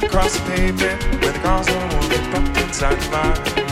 across the pavement where the cars don't want to pop inside the bar.